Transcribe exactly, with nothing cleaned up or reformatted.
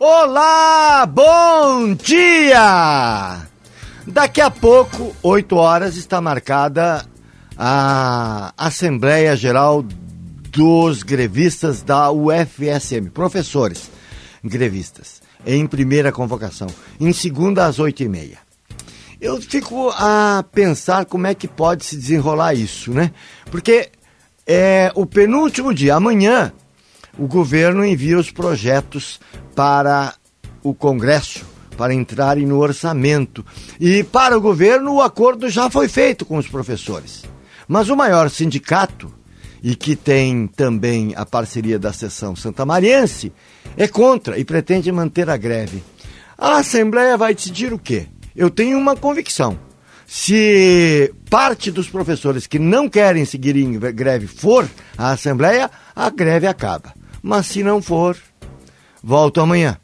Olá, bom dia! Daqui a pouco, oito horas, está marcada a Assembleia Geral dos Grevistas da U F S M, professores grevistas, em primeira convocação, em segunda às oito e meia. Eu fico a pensar como é que pode se desenrolar isso, né? Porque é o penúltimo dia, amanhã, o governo envia os projetos para o Congresso, para entrarem no orçamento. E para o governo o acordo já foi feito com os professores. Mas o maior sindicato, e que tem também a parceria da seção santamariense, é contra e pretende manter a greve. A Assembleia vai decidir o quê? Eu tenho uma convicção. Se parte dos professores que não querem seguir em greve for à Assembleia, a greve acaba. Mas se não for, volto amanhã.